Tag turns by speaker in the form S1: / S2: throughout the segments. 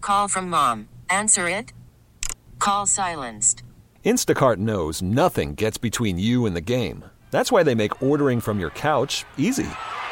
S1: Call from mom. Answer it. Call silenced.
S2: Instacart knows nothing gets between you and the game. That's why they make ordering from your couch easy.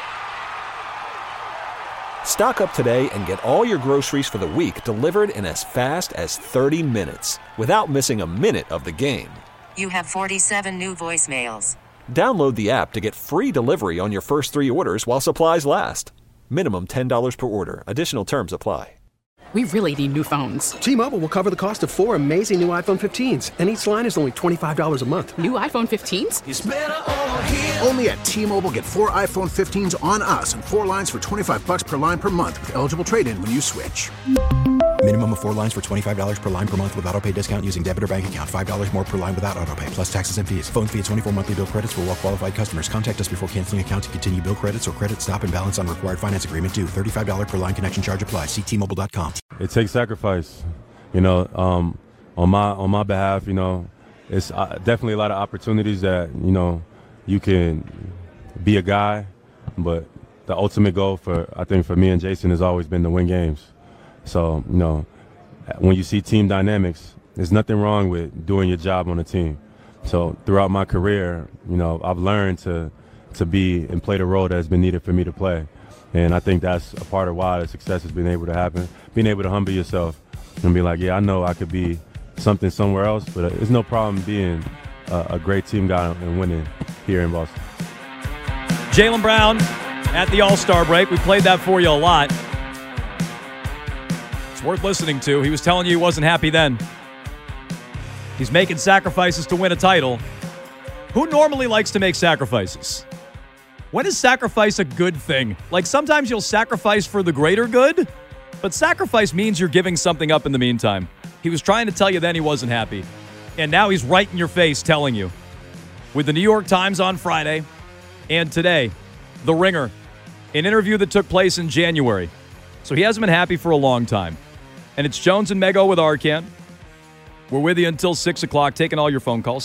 S2: Stock up today and get all your groceries for the week delivered in as fast as 30 minutes without missing a minute of the game.
S1: You have 47 new voicemails.
S2: Download the app to get free delivery on your first 3 orders while supplies last. Minimum $10 per order. Additional terms apply.
S3: We really need new phones.
S4: T-Mobile will cover the cost of 4 amazing new iPhone 15s, and each line is only $25 a month.
S3: New iPhone 15s?
S5: It's better over here. Only at T-Mobile, get 4 iPhone 15s on us and 4 lines for $25 per line per month with eligible trade-in when you switch.
S6: Minimum of 4 lines for $25 per line per month with autopay discount using debit or bank account. $5 more per line without autopay, plus taxes and fees. Phone fee at 24 monthly bill credits for well-qualified customers. Contact us before canceling account to continue bill credits or credit stop and balance on required finance agreement due. $35 per line connection charge applies. See T-Mobile.com.
S7: It takes sacrifice, on my behalf. It's definitely a lot of opportunities that you can be a guy, but the ultimate goal for me and Jason has always been to win games. So when you see team dynamics, there's nothing wrong with doing your job on a team. So throughout my career, I've learned to be and play the role that's been needed for me to play. And I think that's a part of why the success has been able to happen. Being able to humble yourself and be like, yeah, I know I could be something somewhere else, but it's no problem being a great team guy and winning here in Boston.
S8: Jaylen Brown at the All-Star break. We played that for you a lot. It's worth listening to. He was telling you he wasn't happy then. He's making sacrifices to win a title. Who normally likes to make sacrifices? When is sacrifice a good thing? Like, sometimes you'll sacrifice for the greater good, but sacrifice means you're giving something up in the meantime. He was trying to tell you then he wasn't happy, and now he's right in your face telling you. With the New York Times on Friday, and today, The Ringer, an interview that took place in January. So he hasn't been happy for a long time. And it's Jones and Mego with Arcand. We're with you until 6 o'clock, taking all your phone calls,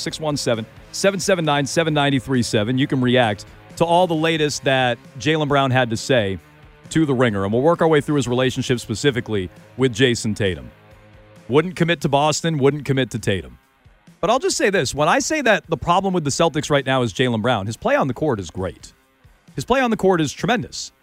S8: 617-779-7937. You can react to all the latest that Jaylen Brown had to say to The Ringer. And we'll work our way through his relationship specifically with Jason Tatum. Wouldn't commit to Boston, wouldn't commit to Tatum. But I'll just say this. When I say that the problem with the Celtics right now is Jaylen Brown, his play on the court is great. His play on the court is tremendous.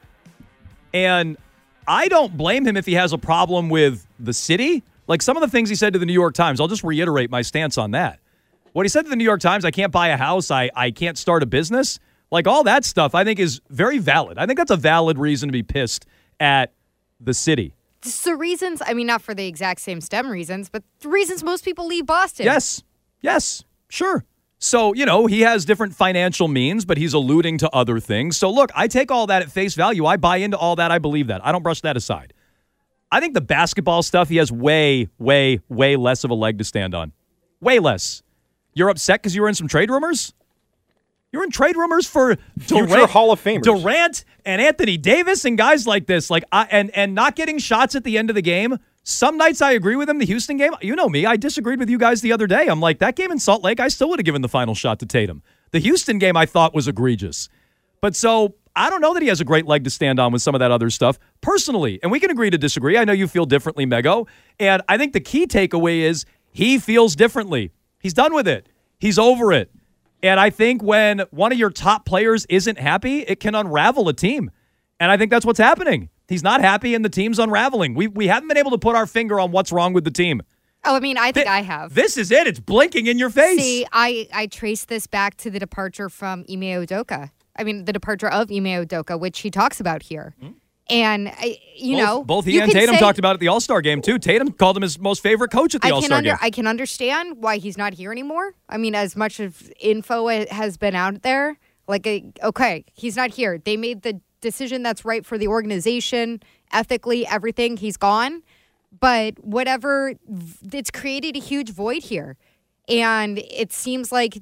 S8: And I don't blame him if he has a problem with the city. Like some of the things he said to the New York Times, I'll just reiterate my stance on that. What he said to the New York Times, I can't buy a house, I can't start a business, like all that stuff I think is very valid. I think that's a valid reason to be pissed at the city.
S9: So reasons, I mean, not for the exact same STEM reasons, but the reasons most people leave Boston.
S8: Yes, sure. So, he has different financial means, but he's alluding to other things. So, look, I take all that at face value. I buy into all that. I believe that. I don't brush that aside. I think the basketball stuff, he has way, way, way less of a leg to stand on. Way less. You're upset because you were in some trade rumors? You're in trade rumors for
S10: future Hall of Famers.
S8: Durant and Anthony Davis and guys like this. And not getting shots at the end of the game. Some nights I agree with him. The Houston game, you know me, I disagreed with you guys the other day. I'm like, that game in Salt Lake, I still would have given the final shot to Tatum. The Houston game I thought was egregious. But so I don't know that he has a great leg to stand on with some of that other stuff personally. And we can agree to disagree. I know you feel differently, Mego. And I think the key takeaway is he feels differently. He's done with it. He's over it. And I think when one of your top players isn't happy, it can unravel a team. And I think that's what's happening. He's not happy and the team's unraveling. We haven't been able to put our finger on what's wrong with the team.
S9: Oh, I mean, I think I have.
S8: This is it. It's blinking in your face.
S9: See, I trace this back to the departure from Ime Udoka. I mean, the departure of Ime Udoka, which he talks about here. Mm-hmm. And,
S8: both he and Tatum talked about it at the All-Star game, too. Tatum called him his most favorite coach at the All-Star game.
S9: I can understand why he's not here anymore. I mean, as much of info has been out there, okay, he's not here. They made the decision that's right for the organization, ethically, everything. He's gone. But whatever, it's created a huge void here. And it seems like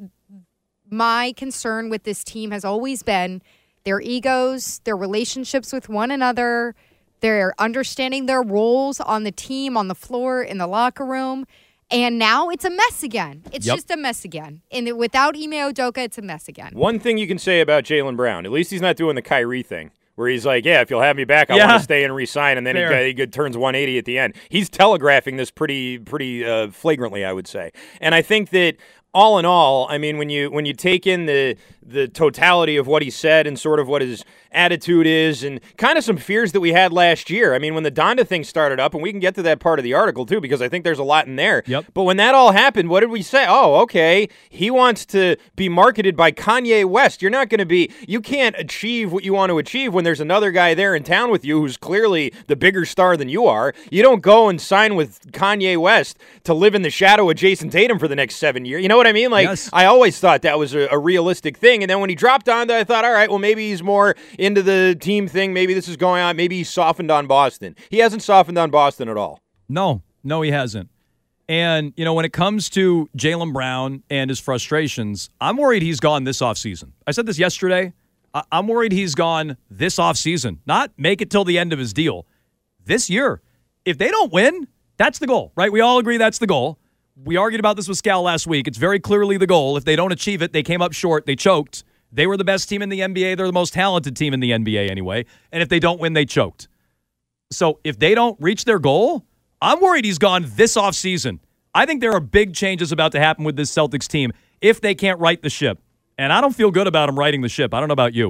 S9: my concern with this team has always been their egos, their relationships with one another, their understanding their roles on the team, on the floor, in the locker room. And now it's a mess again. It's just a mess again. And without Ime Udoka, it's a mess again.
S10: One thing you can say about Jaylen Brown, at least he's not doing the Kyrie thing, where he's like, yeah, if you'll have me back, I want to stay and re-sign, and then he turns 180 at the end. He's telegraphing this pretty flagrantly, I would say. And I think that all in all, I mean, when you take in the totality of what he said and sort of what his attitude is and kind of some fears that we had last year. I mean, when the Donda thing started up, and we can get to that part of the article too, because I think there's a lot in there.
S8: Yep.
S10: But when that all happened, what did we say? Oh, okay, he wants to be marketed by Kanye West. You can't achieve what you want to achieve when there's another guy there in town with you who's clearly the bigger star than you are. You don't go and sign with Kanye West to live in the shadow of Jason Tatum for the next 7 years. You know what I mean? Like,
S8: yes.
S10: I always thought that was a realistic thing. And then when he dropped Donda, I thought, all right, well, maybe he's more into the team thing. Maybe this is going on. Maybe he's softened on Boston. He hasn't softened on Boston at all.
S8: No, he hasn't. And, when it comes to Jaylen Brown and his frustrations, I'm worried he's gone this offseason. I said this yesterday. I'm worried he's gone this offseason. Not make it till the end of his deal. This year. If they don't win, that's the goal, right? We all agree that's the goal. We argued about this with Scal last week. It's very clearly the goal. If they don't achieve it, they came up short. They choked. They were the best team in the NBA. They're the most talented team in the NBA anyway. And if they don't win, they choked. So if they don't reach their goal, I'm worried he's gone this offseason. I think there are big changes about to happen with this Celtics team if they can't right the ship. And I don't feel good about him righting the ship. I don't know about you.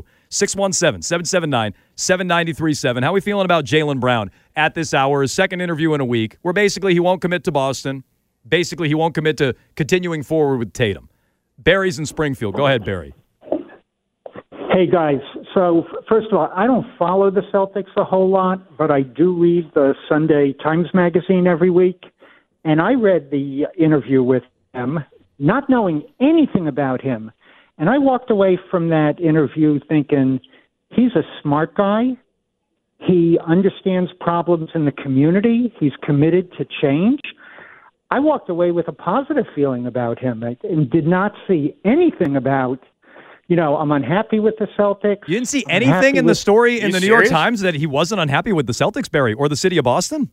S8: 617-779-7937. How are we feeling about Jaylen Brown at this hour? His second interview in a week, where basically he won't commit to Boston. Basically, he won't commit to continuing forward with Tatum. Barry's in Springfield. Go ahead, Barry.
S11: Hey, guys. So, first of all, I don't follow the Celtics a whole lot, but I do read the Sunday Times Magazine every week. And I read the interview with him, not knowing anything about him. And I walked away from that interview thinking, he's a smart guy. He understands problems in the community. He's committed to change. I walked away with a positive feeling about him and did not see anything about, I'm unhappy with the Celtics.
S8: You didn't see anything in the story in the New York Times that he wasn't unhappy with the Celtics, Barry, or the city of Boston?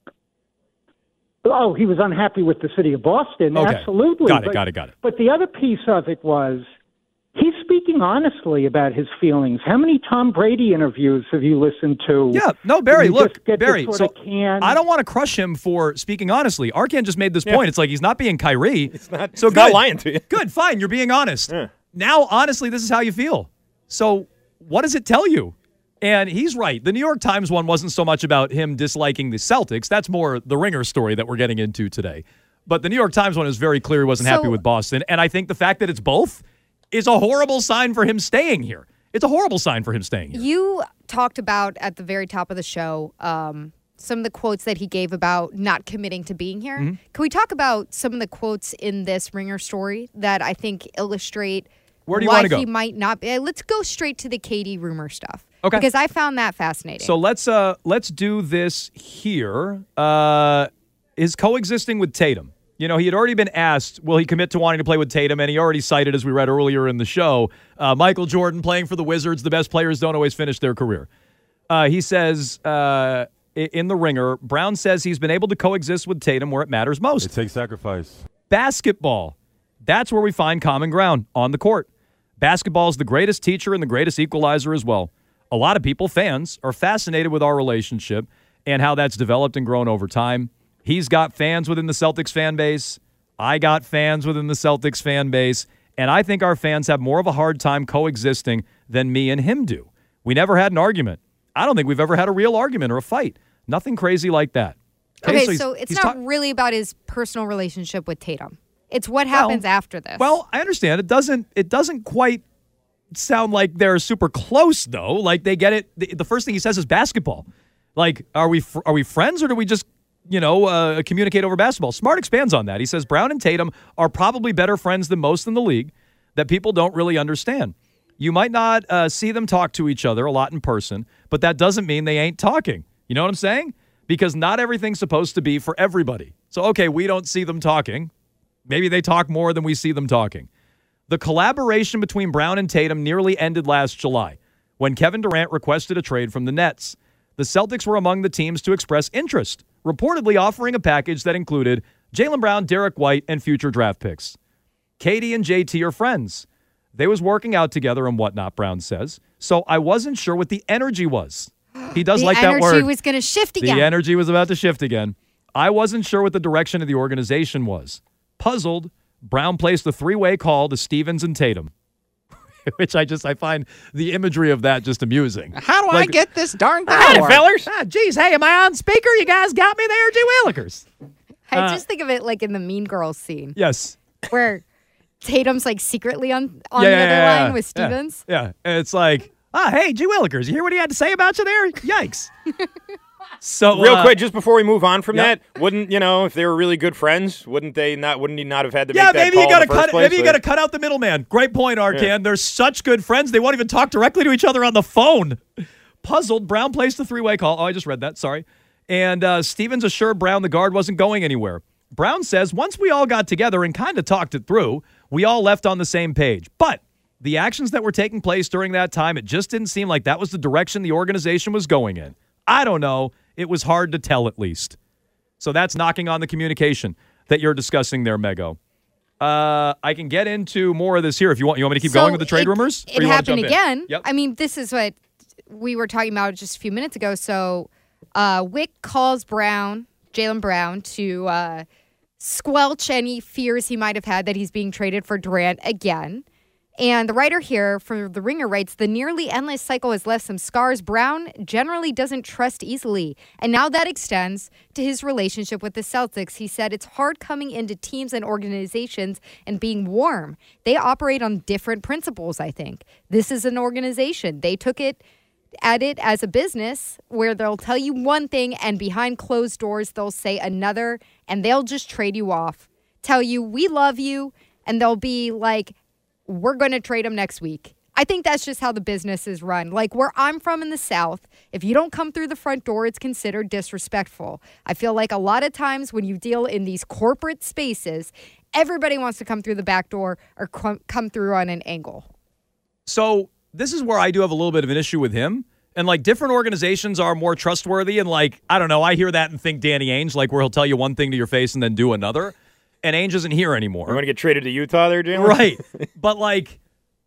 S11: Oh, he was unhappy with the city of Boston.
S8: Okay.
S11: Absolutely.
S8: Got it.
S11: But the other piece of it was he's speaking honestly about his feelings. How many Tom Brady interviews have you listened to?
S8: Yeah, no, Barry, look, Barry,
S11: I
S8: don't want to crush him for speaking honestly. Arkan just made this point. It's like he's not being Kyrie.
S10: It's not lying to you.
S8: Good, fine, you're being honest. Yeah. Now, honestly, this is how you feel. So what does it tell you? And he's right. The New York Times one wasn't so much about him disliking the Celtics. That's more the Ringer story that we're getting into today. But the New York Times one is very clear he wasn't happy with Boston. And I think the fact that it's both is a horrible sign for him staying here. It's a horrible sign for him staying here.
S9: You talked about at the very top of the show some of the quotes that he gave about not committing to being here. Mm-hmm. Can we talk about some of the quotes in this Ringer story that I think illustrate
S8: where do you want to go?
S9: He might not be? Let's go straight to the KD rumor stuff.
S8: Okay.
S9: Because I found that fascinating.
S8: So let's do this here. Is coexisting with Tatum. He had already been asked, will he commit to wanting to play with Tatum? And he already cited, as we read earlier in the show, Michael Jordan playing for the Wizards. The best players don't always finish their career. He says in the Ringer, Brown says he's been able to coexist with Tatum where it matters most.
S7: It takes sacrifice.
S8: Basketball. That's where we find common ground on the court. Basketball is the greatest teacher and the greatest equalizer as well. A lot of people, fans, are fascinated with our relationship and how that's developed and grown over time. He's got fans within the Celtics fan base. I got fans within the Celtics fan base. And I think our fans have more of a hard time coexisting than me and him do. We never had an argument. I don't think we've ever had a real argument or a fight. Nothing crazy like that.
S9: Okay, so it's not really about his personal relationship with Tatum. It's what happens after this.
S8: Well, I understand. It doesn't quite sound like they're super close, though. Like, they get it. The first thing he says is basketball. Like, are we friends, or do we just communicate over basketball? Smart expands on that. He says Brown and Tatum are probably better friends than most in the league that people don't really understand. You might not see them talk to each other a lot in person, but that doesn't mean they ain't talking. You know what I'm saying? Because not everything's supposed to be for everybody. So, okay, we don't see them talking. Maybe they talk more than we see them talking. The collaboration between Brown and Tatum nearly ended last July when Kevin Durant requested a trade from the Nets. The Celtics were among the teams to express interest, reportedly offering a package that included Jaylen Brown, Derek White, and future draft picks. KD and JT are friends. They was working out together and whatnot, Brown says. So I wasn't sure what the energy was. He does like that word.
S9: The energy was going to shift again.
S8: The energy was about to shift again. I wasn't sure what the direction of the organization was. Puzzled, Brown placed a three-way call to Stevens and Tatum, which I find the imagery of that just amusing.
S12: How do I get this darn power?
S10: Hey, fellers.
S8: Geez, hey, am I on speaker? You guys got me there, G. Willikers.
S9: I just think of it like in the Mean Girls scene.
S8: Yes.
S9: Where Tatum's like secretly on the other line with Stevens.
S8: Yeah. And it's like, hey, G. Willikers, you hear what he had to say about you there? Yikes. So
S10: real quick, just before we move on from that, wouldn't if they were really good friends, wouldn't he not have had to make that call in the first place?
S8: Maybe you got to cut out the middleman. Great point, Arcan. Yeah. They're such good friends, they won't even talk directly to each other on the phone. Puzzled, Brown placed the three-way call. Oh, I just read that. Sorry. And Stevens assured Brown the guard wasn't going anywhere. Brown says once we all got together and kind of talked it through, we all left on the same page. But the actions that were taking place during that time, it just didn't seem like that was the direction the organization was going in. I don't know. It was hard to tell, at least. So that's knocking on the communication that you're discussing there, Mego. I can get into more of this here if you want. You want me to keep going with the trade rumors?
S9: It happened again.
S8: Yep.
S9: I mean, this is what we were talking about just a few minutes ago. So Wick calls Jaylen Brown, to squelch any fears he might have had that he's being traded for Durant again. And the writer here for The Ringer writes, the nearly endless cycle has left some scars. Brown generally doesn't trust easily. And now that extends to his relationship with the Celtics. He said it's hard coming into teams and organizations and being warm. They operate on different principles, I think. This is an organization. They took it as a business where they'll tell you one thing and behind closed doors they'll say another, and they'll just trade you off. Tell you, we love you, and they'll be like, we're going to trade him next week. I think that's just how the business is run. Like where I'm from in the South, if you don't come through the front door, it's considered disrespectful. I feel like a lot of times when you deal in these corporate spaces, everybody wants to come through the back door or come through on an angle.
S8: So this is where I do have a little bit of an issue with him. And like different organizations are more trustworthy. And like, I don't know, I hear that and think Danny Ainge, like where he'll tell you one thing to your face and then do another. And Ainge isn't here anymore.
S10: We're going to get traded to Utah there, Jalen?
S8: Right. But, like,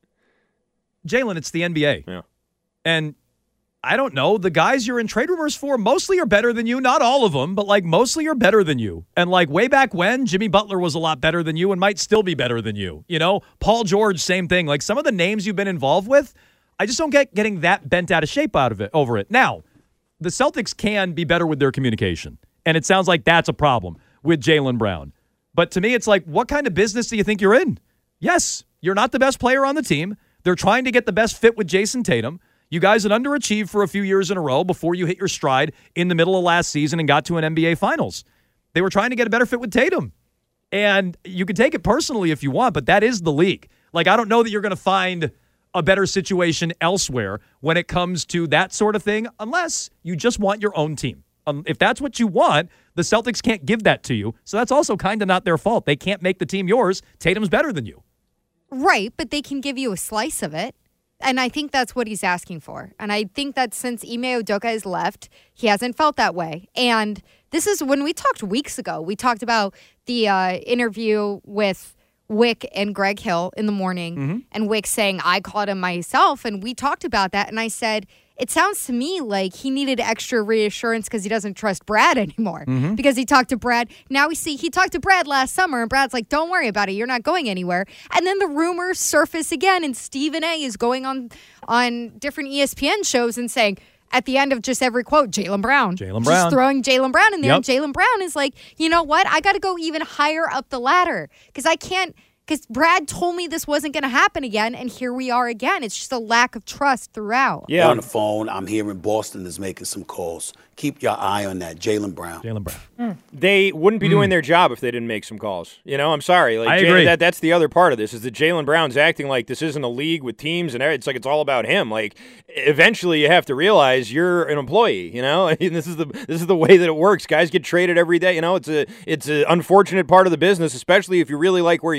S8: Jalen, it's the NBA.
S10: Yeah.
S8: And I don't know. The guys you're in trade rumors for mostly are better than you. Not all of them, but, like, mostly are better than you. And, like, way back when, Jimmy Butler was a lot better than you and might still be better than you. You know? Paul George, same thing. Like, some of the names you've been involved with, I just don't get getting that bent out of shape over it. Now, the Celtics can be better with their communication. And it sounds like that's a problem with Jaylen Brown. But to me, it's like, what kind of business do you think you're in? Yes, you're not the best player on the team. They're trying to get the best fit with Jason Tatum. You guys had underachieved for a few years in a row before you hit your stride in the middle of last season and got to an NBA Finals. They were trying to get a better fit with Tatum. And you can take it personally if you want, but that is the league. Like, I don't know that you're going to find a better situation elsewhere when it comes to that sort of thing unless you just want your own team. If that's what you want, the Celtics can't give that to you. So that's also kind of not their fault. They can't make the team yours. Tatum's better than you.
S9: Right, but they can give you a slice of it. And I think that's what he's asking for. And I think that since Ime Udoka has left, he hasn't felt that way. And this is when we talked weeks ago. We talked about the interview with Wick and Greg Hill in the morning. And Wick saying, I called him myself. And we talked about that. And I said, it sounds to me like he needed extra reassurance because he doesn't trust Brad anymore. Because he talked to Brad. Now we see he talked to Brad last summer, and Brad's like, don't worry about it. You're not going anywhere. And then the rumors surface again, and Stephen A. is going on different ESPN shows and saying, at the end of just every quote, Jaylen Brown. Just throwing Jaylen Brown in there. And Jaylen Brown is like, you know what? I got to go even higher up the ladder because I can't. Because Brad told me this wasn't going to happen again, and here we are again. It's just a lack of trust throughout.
S13: Yeah. On the phone, I'm hearing Boston is making some calls. Keep your eye on that, Jaylen Brown.
S10: They wouldn't be doing their job if they didn't make some calls. You know, I'm sorry. Like,
S8: I agree.
S10: That's the other part of this is that Jaylen Brown's acting like this isn't a league with teams, and it's like it's all about him. Like, eventually you have to realize you're an employee, you know? And this is the way that it works. Guys get traded every day. You know, it's an unfortunate part of the business, especially if you really like where you are.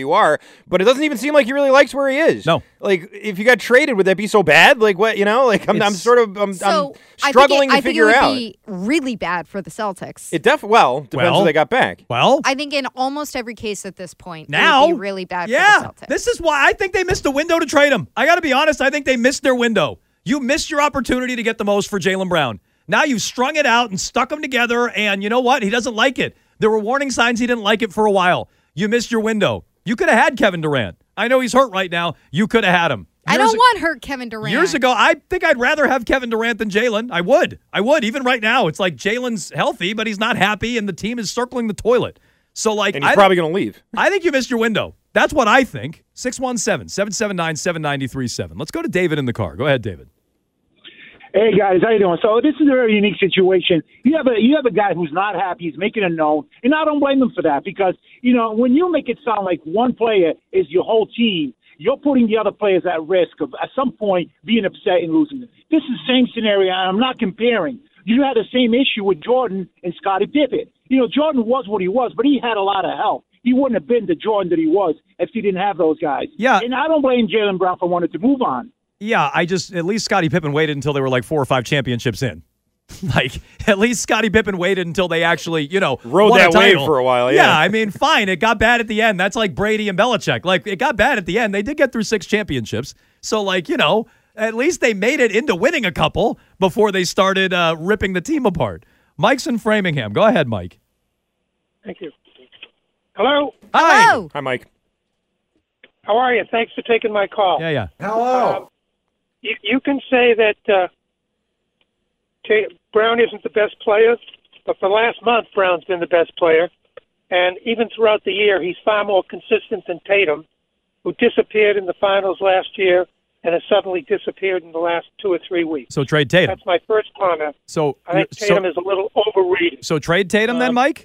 S10: but it doesn't even seem like he really likes where he is.
S8: No.
S10: Like, if you got traded, would that be so bad? Like, what, like, I'm struggling to figure out.
S9: I think it would be really bad for the Celtics.
S10: It depends who they got back.
S8: Well,
S9: I think in almost every case at this point,
S8: now,
S9: it would be really bad for the Celtics.
S8: This is why I think they missed a window to trade him. I got to be honest, I think they missed their window. You missed your opportunity to get the most for Jaylen Brown. Now you've strung it out and stuck them together, and you know what? He doesn't like it. There were warning signs he didn't like it for a while. You missed your window. You could have had Kevin Durant. I know he's hurt right now. You could have had him.
S9: I don't want hurt Kevin Durant.
S8: Years ago, I think I'd rather have Kevin Durant than Jaylen. I would. Even right now. It's like Jaylen's healthy, but he's not happy, and the team is circling the toilet. So, like,
S10: and he's probably going to leave.
S8: I think you missed your window. That's what I think. 617-779-7937. Let's go to David in the car. Go ahead, David.
S14: Hey guys, how you doing? So this is a very unique situation. You have a guy who's not happy. He's making it known, and I don't blame him for that because when you make it sound like one player is your whole team, you're putting the other players at risk of at some point being upset and losing. This is the same scenario. I'm not comparing. You had the same issue with Jordan and Scottie Pippen. Jordan was what he was, but he had a lot of help. He wouldn't have been the Jordan that he was if he didn't have those guys.
S8: Yeah,
S14: and I don't blame Jaylen Brown for wanting to move on.
S8: Yeah, at least Scottie Pippen waited until they were like 4 or 5 championships in. Like, at least Scottie Pippen waited until they actually,
S10: rode
S8: won
S10: that
S8: a title.
S10: wave for a while. Yeah,
S8: I mean, fine. It got bad at the end. That's like Brady and Belichick. Like, it got bad at the end. They did get through 6 championships. So, like, at least they made it into winning a couple before they started ripping the team apart. Mike's in Framingham. Go ahead, Mike.
S15: Thank you. Hello?
S8: Hi.
S9: Hello.
S10: Hi, Mike.
S15: How are you? Thanks for taking my call.
S8: Yeah.
S10: Hello.
S15: You can say that Brown isn't the best player, but for last month, Brown's been the best player. And even throughout the year, he's far more consistent than Tatum, who disappeared in the finals last year and has suddenly disappeared in the last 2 or 3 weeks.
S8: So trade Tatum.
S15: That's my first comment.
S8: So
S15: I think Tatum is a little overrated.
S8: So trade Tatum then, Mike?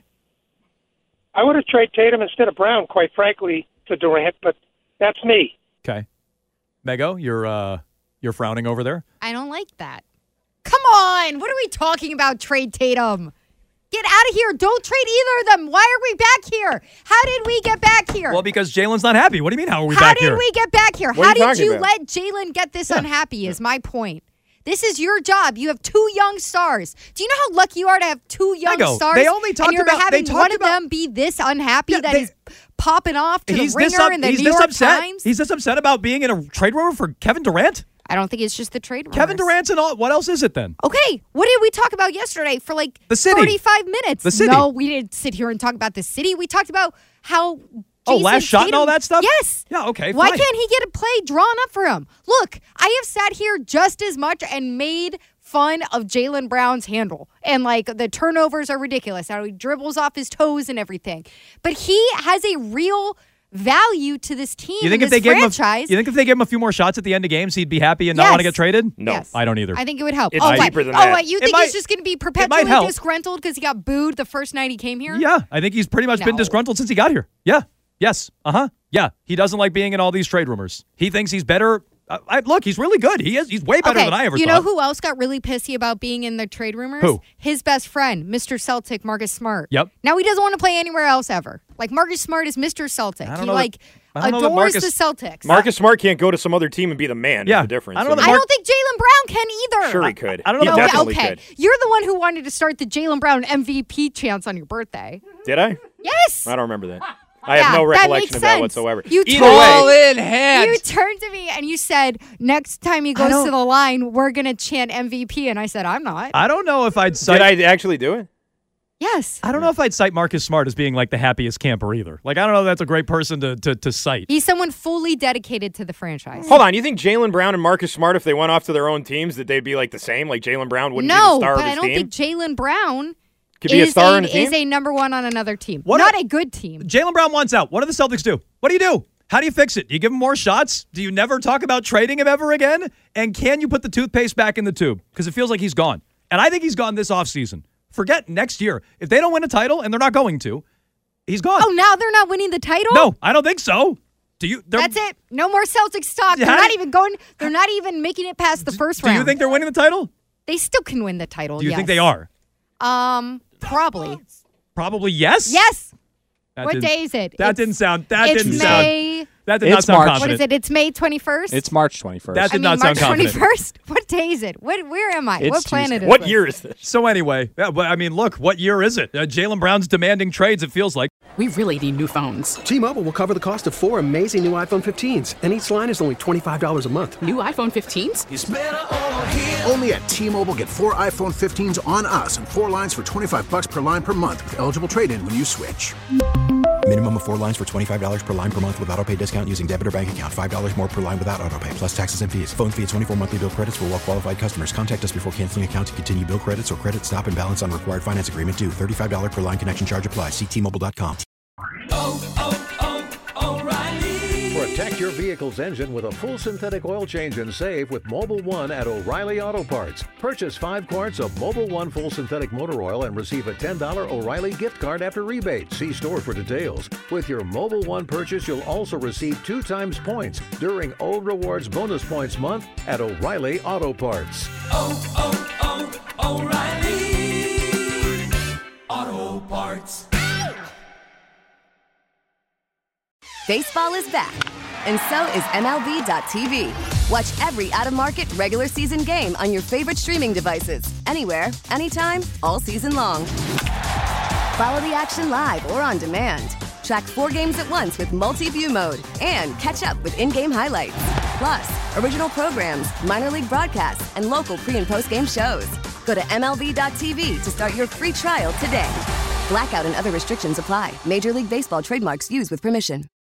S15: I would have traded Tatum instead of Brown, quite frankly, to Durant, but that's me.
S8: Okay. Mego, you're frowning over there?
S9: I don't like that. Come on. What are we talking about, trade Tatum? Get out of here. Don't trade either of them. Why are we back here? How did we get back here?
S8: Well, because Jalen's not happy. What do you mean, how are we
S9: back
S8: here?
S9: How did we get back here?
S10: What
S9: how did
S10: you
S9: you let Jalen get this unhappy is my point. This is your job. You have 2 young stars. Do you know how lucky you are to have 2 young stars?
S8: They only talked
S9: and you're
S8: about
S9: having one of them be this unhappy he's popping off to the Ringer and the New York Times.
S8: He's this upset about being in a trade rumor for Kevin Durant?
S9: I don't think it's just the trade rumors.
S8: Kevin Durant's and all. What else is it then?
S9: Okay, what did we talk about yesterday for like
S8: the city.
S9: 45 minutes?
S8: The city.
S9: No, we didn't sit here and talk about the city. We talked about how
S8: last shot
S9: Tatum,
S8: and all that stuff?
S9: Yes.
S8: Yeah, okay,
S9: Why
S8: fine.
S9: can't he get a play drawn up for him? Look, I have sat here just as much and made fun of Jaylen Brown's handle. And, like, the turnovers are ridiculous. How he dribbles off his toes and everything. But he has a real value to this team and this franchise.
S8: You think if they gave him a few more shots at the end of games, he'd be happy and not want to get traded?
S10: No.
S9: Yes.
S8: I don't either.
S9: I think it would help.
S10: It's deeper than that.
S9: What? You think he's just going to be perpetually disgruntled because he got booed the first night he came here?
S8: Yeah, I think he's pretty much been disgruntled since he got here. Yeah. Yes. Uh-huh. Yeah. He doesn't like being in all these trade rumors. He thinks he's better. Look, he's really good. He's way better than I ever thought.
S9: You know who else got really pissy about being in the trade rumors?
S8: Who?
S9: His best friend, Mr. Celtic, Marcus Smart.
S8: Yep.
S9: Now he doesn't want to play anywhere else ever. Like, Marcus Smart is Mr. Celtic. He adores the Celtics.
S10: Marcus Smart can't go to some other team and be the man.
S8: Yeah.
S10: Is the difference.
S9: I don't think Jaylen Brown can either.
S10: Sure he could.
S8: I don't know.
S10: He definitely could.
S9: You're the one who wanted to start the Jaylen Brown MVP chance on your birthday.
S10: Did I?
S9: Yes.
S10: I don't remember that. I have no recollection of that
S9: sense.
S10: whatsoever.
S9: You turned to me and you said, next time he goes to the line, we're going to chant MVP. And I said, I'm not.
S8: I don't know if I'd cite...
S10: Did I actually do it?
S9: Yes.
S8: I don't know if I'd cite Marcus Smart as being like the happiest camper either. Like, I don't know if that's a great person to cite.
S9: He's someone fully dedicated to the franchise.
S10: Hold on. You think Jaylen Brown and Marcus Smart, if they went off to their own teams, that they'd be like the same? Like Jaylen Brown wouldn't be the star of his team? No, but I don't think
S9: Jaylen Brown...
S10: could be a star on a team?
S9: Is a number one on another team. Not a good team.
S8: Jaylen Brown wants out. What do the Celtics do? What do you do? How do you fix it? Do you give him more shots? Do you never talk about trading him ever again? And can you put the toothpaste back in the tube? Because it feels like he's gone. And I think he's gone this offseason. Forget next year. If they don't win a title, and they're not going to, he's gone.
S9: Oh, now they're not winning the title?
S8: No, I don't think so.
S9: That's it. No more Celtics talk. They're not even going. They're not even making it past the first round.
S8: Do you think they're winning the title?
S9: They still can win the title.
S8: Do you think they are?
S9: Probably.
S8: Probably yes?
S9: Yes.
S8: That
S9: what day is it?
S8: That didn't sound. That didn't sound.
S9: May
S8: That did not sound
S16: March.
S8: confident.
S9: What is it? It's May 21st?
S16: It's March 21st.
S8: That did not sound
S9: March
S8: confident.
S9: 21st? What day is it? Where am I?
S16: It's
S9: What planet is
S10: What
S9: this?
S10: year is this?
S8: So anyway, look, what year is it? Jaylen Brown's demanding trades, it feels like.
S3: We really need new phones.
S4: T-Mobile will cover the cost of 4 amazing new iPhone 15s, and each line is only $25 a month.
S3: New iPhone 15s?
S5: Only at T-Mobile, get 4 iPhone 15s on us and 4 lines for $25 per line per month with eligible trade-in when you switch.
S6: Minimum of 4 lines for $25 per line per month with autopay discount using debit or bank account. $5 more per line without autopay, plus taxes and fees. Phone fee at 24 monthly bill credits for well-qualified customers. Contact us before canceling account to continue bill credits or credit stop and balance on required finance agreement due. $35 per line connection charge applies. See T-Mobile.com.
S17: Protect your vehicle's engine with a full synthetic oil change and save with Mobil 1 at O'Reilly Auto Parts. Purchase 5 quarts of Mobil 1 full synthetic motor oil and receive a $10 O'Reilly gift card after rebate. See store for details. With your Mobil 1 purchase, you'll also receive 2 times points during O Rewards Bonus Points Month at O'Reilly Auto Parts.
S18: O'Reilly Auto Parts.
S19: Baseball is back, and so is MLB.tv. Watch every out-of-market regular season game on your favorite streaming devices, anywhere, anytime, all season long. Follow the action live or on demand. Track 4 games at once with multi-view mode and catch up with in-game highlights. Plus, original programs, minor league broadcasts, and local pre- and post-game shows. Go to MLB.tv to start your free trial today. Blackout and other restrictions apply. Major League Baseball trademarks used with permission.